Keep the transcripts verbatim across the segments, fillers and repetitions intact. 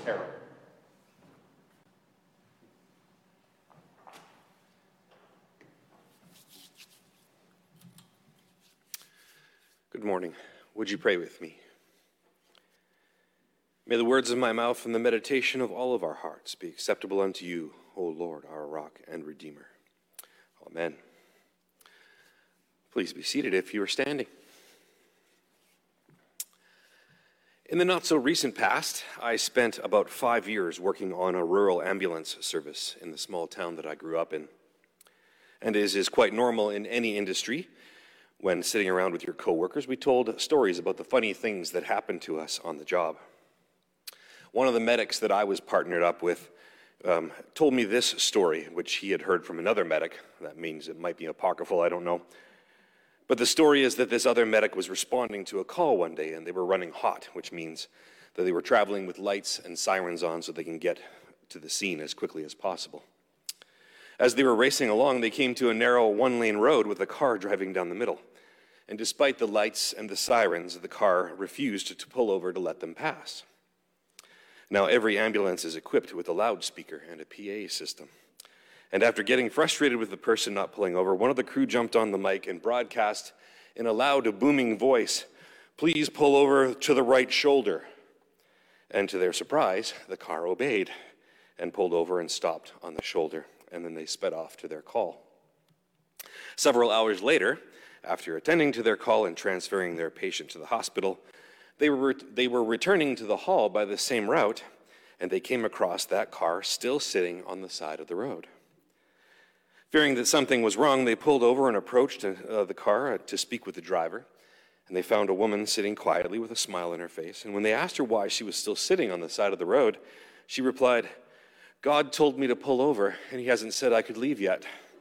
Carol. Good morning. Would you pray with me? May the words of my mouth and the meditation of all of our hearts be acceptable unto you, O Lord, our rock and redeemer. Amen. Please be seated if you are standing. In the not-so-recent past, I spent about five years working on a rural ambulance service in the small town that I grew up in. And as is quite normal in any industry, when sitting around with your coworkers, we told stories about the funny things that happened to us on the job. One of the medics that I was partnered up with um, told me this story, which he had heard from another medic. That means it might be apocryphal, I don't know. But the story is that this other medic was responding to a call one day, and they were running hot, which means that they were traveling with lights and sirens on so they can get to the scene as quickly as possible. As they were racing along, they came to a narrow one-lane road with a car driving down the middle. And despite the lights and the sirens, the car refused to pull over to let them pass. Now, every ambulance is equipped with a loudspeaker and a P A system. And after getting frustrated with the person not pulling over, one of the crew jumped on the mic and broadcast in a loud, booming voice, "Please pull over to the right shoulder." And to their surprise, the car obeyed and pulled over and stopped on the shoulder, and then they sped off to their call. Several hours later, after attending to their call and transferring their patient to the hospital, they were, they were returning to the hall by the same route, and they came across that car still sitting on the side of the road. Fearing that something was wrong, they pulled over and approached uh, the car uh, to speak with the driver, and they found a woman sitting quietly with a smile on her face. And when they asked her why she was still sitting on the side of the road, she replied, "God told me to pull over, and he hasn't said I could leave yet."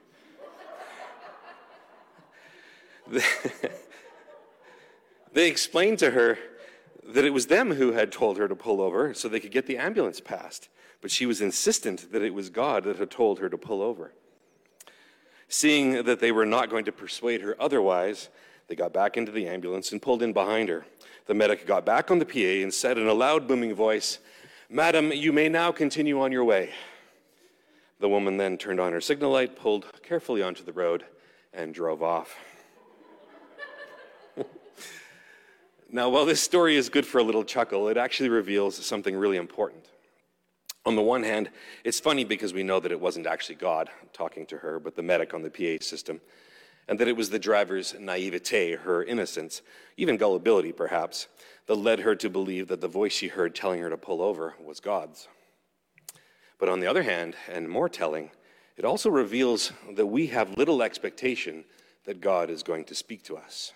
They explained to her that it was them who had told her to pull over so they could get the ambulance passed, but she was insistent that it was God that had told her to pull over. Seeing that they were not going to persuade her otherwise, they got back into the ambulance and pulled in behind her. The medic got back on the P A and said in a loud, booming voice, "Madam, you may now continue on your way." The woman then turned on her signal light, pulled carefully onto the road, and drove off. Now, while this story is good for a little chuckle, it actually reveals something really important. On the one hand, it's funny because we know that it wasn't actually God talking to her, but the medic on the P A system, and that it was the driver's naivete, her innocence, even gullibility perhaps, that led her to believe that the voice she heard telling her to pull over was God's. But on the other hand, and more telling, it also reveals that we have little expectation that God is going to speak to us.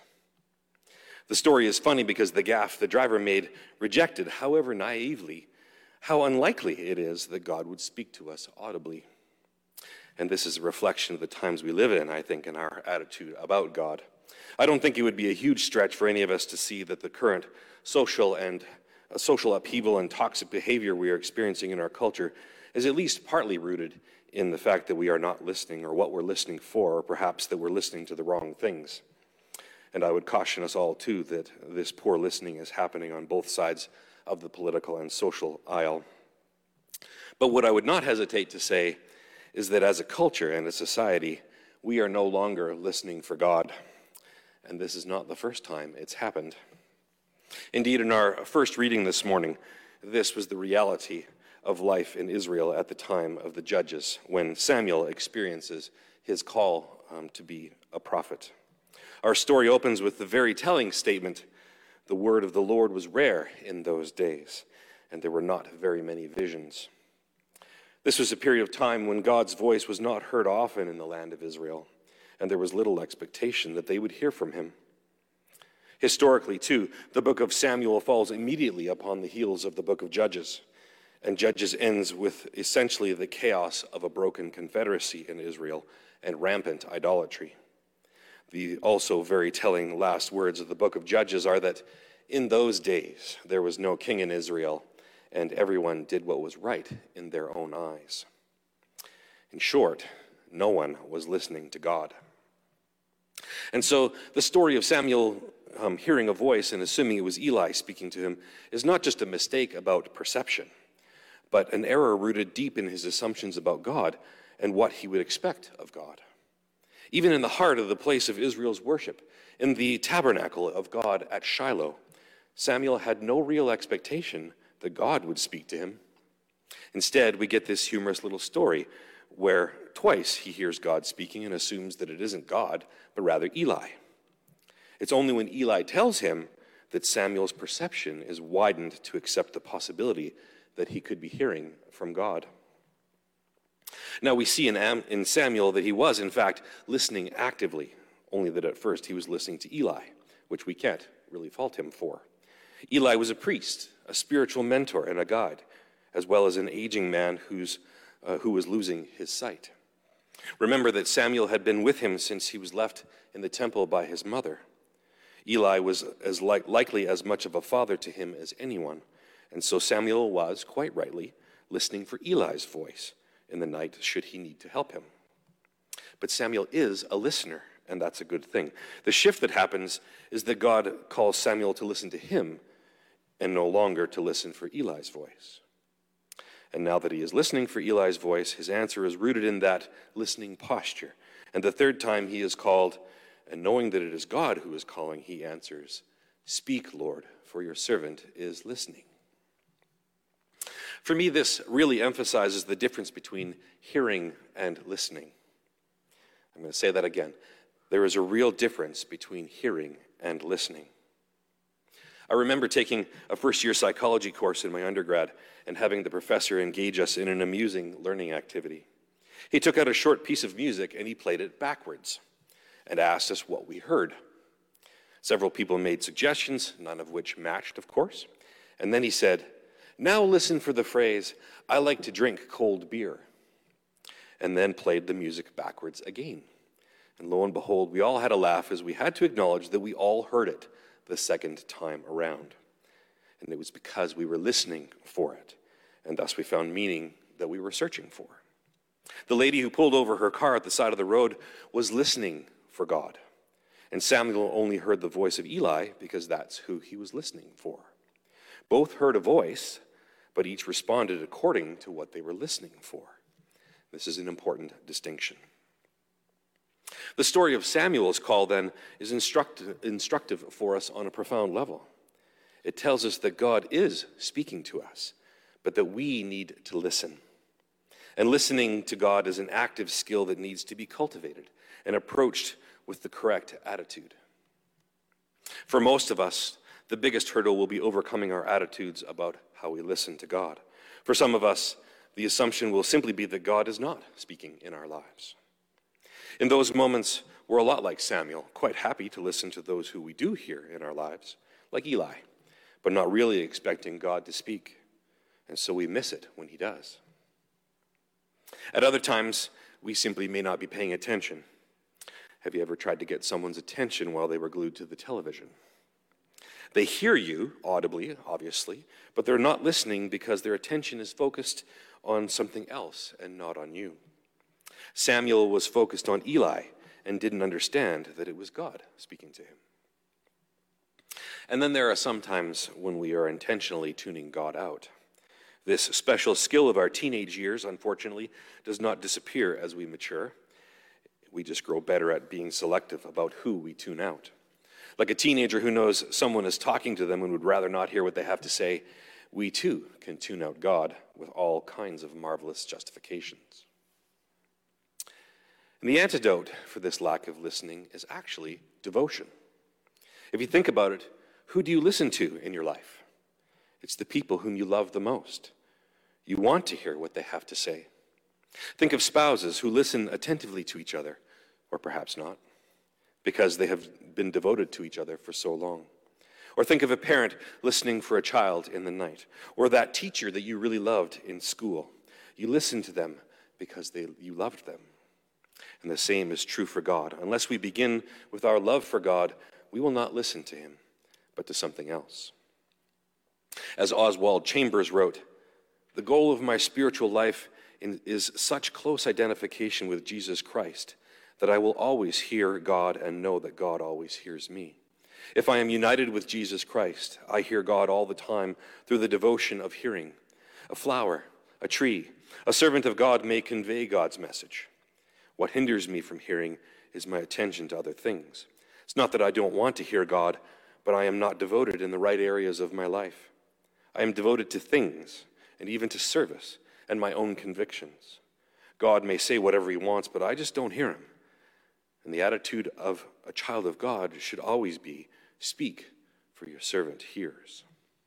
The story is funny because the gaffe the driver made rejected, however naively, how unlikely it is that God would speak to us audibly. And this is a reflection of the times we live in, I think, in our attitude about God. I don't think it would be a huge stretch for any of us to see that the current social and uh, social upheaval and toxic behavior we are experiencing in our culture is at least partly rooted in the fact that we are not listening, or what we're listening for, or perhaps that we're listening to the wrong things. And I would caution us all, too, that this poor listening is happening on both sides of the political and social aisle. But what I would not hesitate to say is that as a culture and a society, we are no longer listening for God. And this is not the first time it's happened. Indeed, in our first reading this morning, this was the reality of life in Israel at the time of the Judges, when Samuel experiences his call um, to be a prophet. Our story opens with the very telling statement, "The word of the Lord was rare in those days, and there were not very many visions." This was a period of time when God's voice was not heard often in the land of Israel, and there was little expectation that they would hear from him. Historically, too, the book of Samuel falls immediately upon the heels of the book of Judges, and Judges ends with essentially the chaos of a broken confederacy in Israel and rampant idolatry. The also very telling last words of the book of Judges are that in those days there was no king in Israel, and everyone did what was right in their own eyes. In short, no one was listening to God. And so the story of Samuel um, hearing a voice and assuming it was Eli speaking to him is not just a mistake about perception, but an error rooted deep in his assumptions about God and what he would expect of God. Even in the heart of the place of Israel's worship, in the tabernacle of God at Shiloh, Samuel had no real expectation that God would speak to him. Instead, we get this humorous little story where twice he hears God speaking and assumes that it isn't God, but rather Eli. It's only when Eli tells him that Samuel's perception is widened to accept the possibility that he could be hearing from God. Now we see in, Am- in Samuel that he was, in fact, listening actively, only that at first he was listening to Eli, which we can't really fault him for. Eli was a priest, a spiritual mentor, and a guide, as well as an aging man who's, uh, who was losing his sight. Remember that Samuel had been with him since he was left in the temple by his mother. Eli was as li- likely as much of a father to him as anyone, and so Samuel was, quite rightly, listening for Eli's voice in the night should he need to help him. But Samuel is a listener, and that's a good thing. The shift that happens is that God calls Samuel to listen to him and no longer to listen for Eli's voice. And now that he is listening for Eli's voice, his answer is rooted in that listening posture. And the third time he is called, and knowing that it is God who is calling, he answers, "Speak, Lord, for your servant is listening." For me, this really emphasizes the difference between hearing and listening. I'm going to say that again. There is a real difference between hearing and listening. I remember taking a first-year psychology course in my undergrad and having the professor engage us in an amusing learning activity. He took out a short piece of music and he played it backwards and asked us what we heard. Several people made suggestions, none of which matched, of course. And then he said, "Now listen for the phrase, 'I like to drink cold beer,'" and then played the music backwards again. And lo and behold, we all had a laugh as we had to acknowledge that we all heard it the second time around. And it was because we were listening for it, and thus we found meaning that we were searching for. The lady who pulled over her car at the side of the road was listening for God, and Samuel only heard the voice of Eli because that's who he was listening for. Both heard a voice, but each responded according to what they were listening for. This is an important distinction. The story of Samuel's call, then, is instruct- instructive for us on a profound level. It tells us that God is speaking to us, but that we need to listen. And listening to God is an active skill that needs to be cultivated and approached with the correct attitude. For most of us, the biggest hurdle will be overcoming our attitudes about how we listen to God. For some of us, the assumption will simply be that God is not speaking in our lives. In those moments, we're a lot like Samuel, quite happy to listen to those who we do hear in our lives, like Eli, but not really expecting God to speak, and so we miss it when he does. At other times, we simply may not be paying attention. Have you ever tried to get someone's attention while they were glued to the television? They hear you audibly, obviously, but they're not listening because their attention is focused on something else and not on you. Samuel was focused on Eli and didn't understand that it was God speaking to him. And then there are some times when we are intentionally tuning God out. This special skill of our teenage years, unfortunately, does not disappear as we mature. We just grow better at being selective about who we tune out. Like a teenager who knows someone is talking to them and would rather not hear what they have to say, we too can tune out God with all kinds of marvelous justifications. And the antidote for this lack of listening is actually devotion. If you think about it, who do you listen to in your life? It's the people whom you love the most. You want to hear what they have to say. Think of spouses who listen attentively to each other, or perhaps not, because they have been devoted to each other for so long. Or think of a parent listening for a child in the night, or that teacher that you really loved in school. You listened to them because they, you loved them. And the same is true for God. Unless we begin with our love for God, we will not listen to him, but to something else. As Oswald Chambers wrote, "The goal of my spiritual life is such close identification with Jesus Christ that I will always hear God and know that God always hears me. If I am united with Jesus Christ, I hear God all the time through the devotion of hearing. A flower, a tree. A servant of God may convey God's message. What hinders me from hearing is my attention to other things. It's not that I don't want to hear God, but I am not devoted in the right areas of my life. I am devoted to things and even to service and my own convictions. God may say whatever he wants, but I just don't hear him. And the attitude of a child of God should always be, speak, for your servant hears.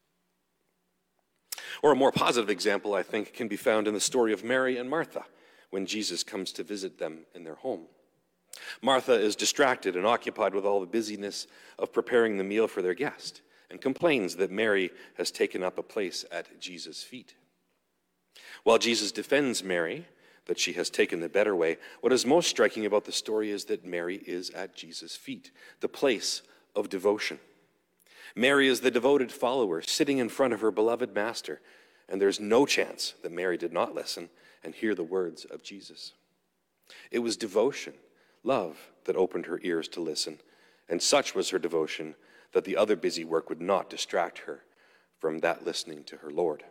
Or a more positive example, I think, can be found in the story of Mary and Martha when Jesus comes to visit them in their home. Martha is distracted and occupied with all the busyness of preparing the meal for their guest and complains that Mary has taken up a place at Jesus' feet. While Jesus defends Mary, that she has taken the better way, what is most striking about the story is that Mary is at Jesus' feet, the place of devotion. Mary is the devoted follower sitting in front of her beloved master, and there's no chance that Mary did not listen and hear the words of Jesus. It was devotion, love, that opened her ears to listen, and such was her devotion that the other busy work would not distract her from that listening to her Lord.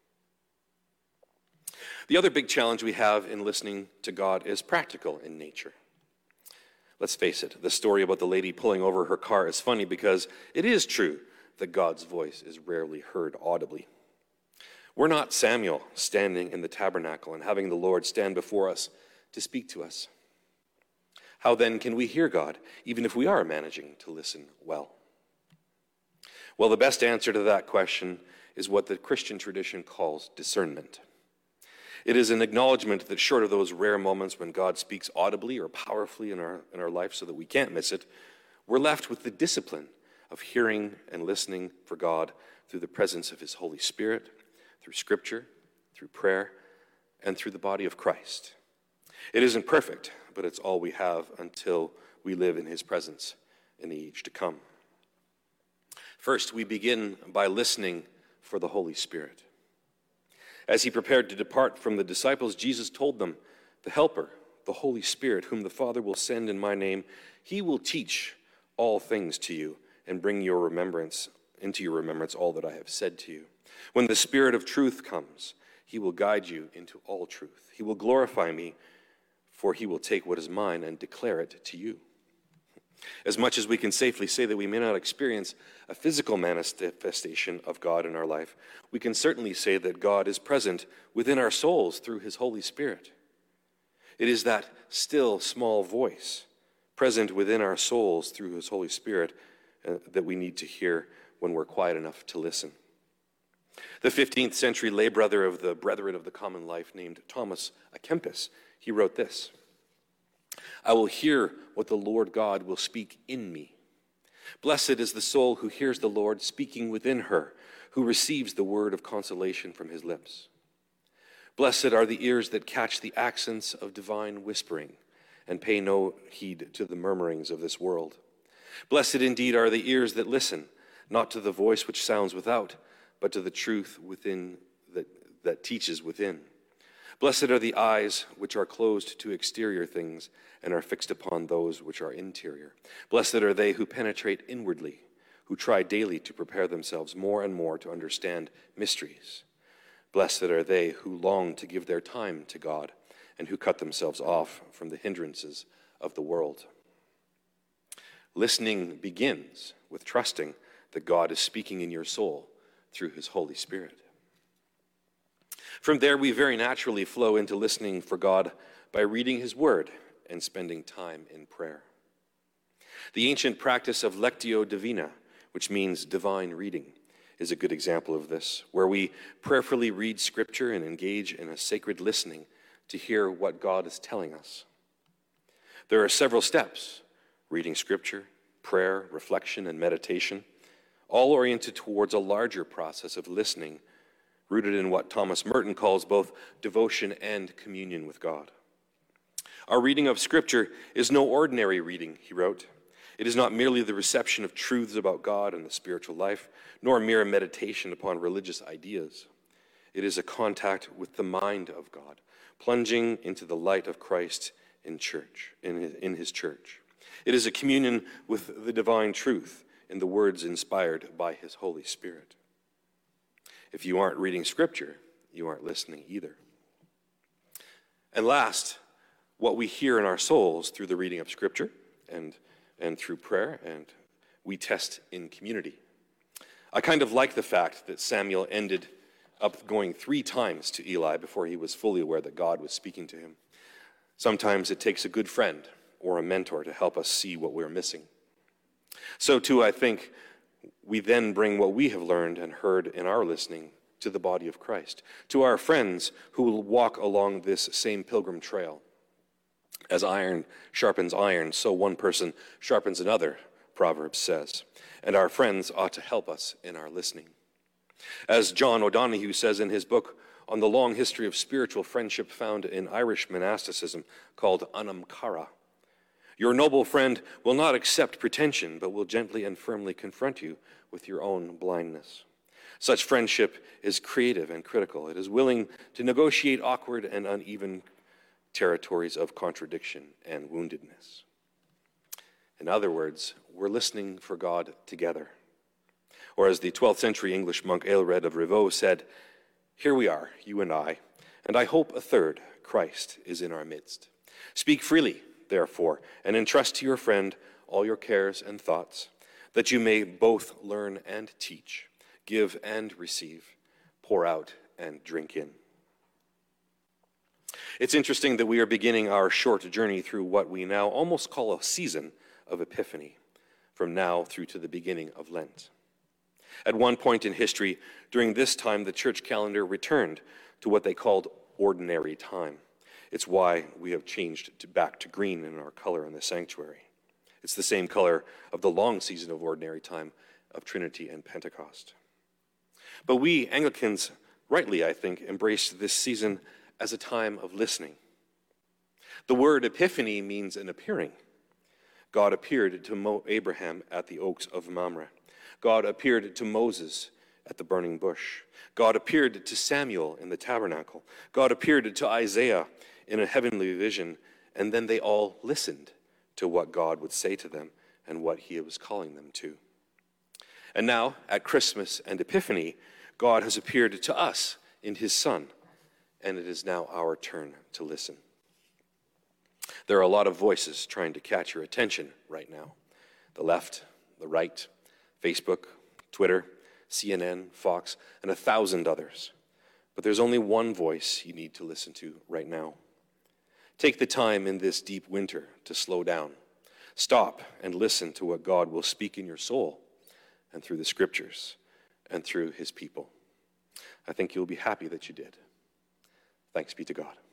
The other big challenge we have in listening to God is practical in nature. Let's face it, the story about the lady pulling over her car is funny because it is true that God's voice is rarely heard audibly. We're not Samuel standing in the tabernacle and having the Lord stand before us to speak to us. How then can we hear God, even if we are managing to listen well? Well, the best answer to that question is what the Christian tradition calls discernment. It is an acknowledgement that short of those rare moments when God speaks audibly or powerfully in our, in our life so that we can't miss it, we're left with the discipline of hearing and listening for God through the presence of his Holy Spirit, through Scripture, through prayer, and through the body of Christ. It isn't perfect, but it's all we have until we live in his presence in the age to come. First, we begin by listening for the Holy Spirit. As he prepared to depart from the disciples, Jesus told them, "The Helper, the Holy Spirit, whom the Father will send in my name, he will teach all things to you and bring your remembrance into your remembrance all that I have said to you. When the Spirit of truth comes, he will guide you into all truth. He will glorify me, for he will take what is mine and declare it to you." As much as we can safely say that we may not experience a physical manifestation of God in our life, we can certainly say that God is present within our souls through his Holy Spirit. It is that still, small voice present within our souls through his Holy Spirit uh, that we need to hear when we're quiet enough to listen. The fifteenth century lay brother of the Brethren of the Common Life named Thomas à Kempis, he wrote this: "I will hear what the Lord God will speak in me. Blessed is the soul who hears the Lord speaking within her, who receives the word of consolation from his lips. Blessed are the ears that catch the accents of divine whispering and pay no heed to the murmurings of this world. Blessed indeed are the ears that listen, not to the voice which sounds without, but to the truth within that, that teaches within. Blessed are the eyes which are closed to exterior things and are fixed upon those which are interior. Blessed are they who penetrate inwardly, who try daily to prepare themselves more and more to understand mysteries. Blessed are they who long to give their time to God and who cut themselves off from the hindrances of the world." Listening begins with trusting that God is speaking in your soul through his Holy Spirit. From there, we very naturally flow into listening for God by reading his word and spending time in prayer. The ancient practice of lectio divina, which means divine reading, is a good example of this, where we prayerfully read Scripture and engage in a sacred listening to hear what God is telling us. There are several steps: reading Scripture, prayer, reflection, and meditation, all oriented towards a larger process of listening, rooted in what Thomas Merton calls both devotion and communion with God. Our reading of Scripture is no ordinary reading, he wrote. It is not merely the reception of truths about God and the spiritual life, nor mere meditation upon religious ideas. It is a contact with the mind of God, plunging into the light of Christ in church, in his, in his church. It is a communion with the divine truth in the words inspired by his Holy Spirit. If you aren't reading Scripture, you aren't listening either. And last, what we hear in our souls through the reading of Scripture and, and through prayer, and we test in community. I kind of like the fact that Samuel ended up going three times to Eli before he was fully aware that God was speaking to him. Sometimes it takes a good friend or a mentor to help us see what we're missing. So too, I think we then bring what we have learned and heard in our listening to the body of Christ, to our friends who will walk along this same pilgrim trail. As iron sharpens iron, so one person sharpens another, Proverbs says. And our friends ought to help us in our listening. As John O'Donohue says in his book on the long history of spiritual friendship found in Irish monasticism called Anam Cara, your noble friend will not accept pretension, but will gently and firmly confront you with your own blindness. Such friendship is creative and critical. It is willing to negotiate awkward and uneven territories of contradiction and woundedness. In other words, we're listening for God together. Or as the twelfth century English monk Aelred of Rievaulx said, "Here we are, you and I, and I hope a third, Christ, is in our midst. Speak freely, therefore, and entrust to your friend all your cares and thoughts, that you may both learn and teach, give and receive, pour out and drink in." It's interesting that we are beginning our short journey through what we now almost call a season of Epiphany, from now through to the beginning of Lent. At one point in history, during this time, the church calendar returned to what they called ordinary time. It's why we have changed to back to green in our color in the sanctuary. It's the same color of the long season of ordinary time of Trinity and Pentecost. But we Anglicans, rightly, I think, embrace this season as a time of listening. The word epiphany means an appearing. God appeared to Mo- Abraham at the oaks of Mamre. God appeared to Moses at the burning bush. God appeared to Samuel in the tabernacle. God appeared to Isaiah in a heavenly vision, and then they all listened to what God would say to them and what he was calling them to. And now, at Christmas and Epiphany, God has appeared to us in his Son, and it is now our turn to listen. There are a lot of voices trying to catch your attention right now. The left, the right, Facebook, Twitter, C N N, Fox, and a thousand others. But there's only one voice you need to listen to right now. Take the time in this deep winter to slow down. Stop and listen to what God will speak in your soul and through the scriptures and through his people. I think you'll be happy that you did. Thanks be to God.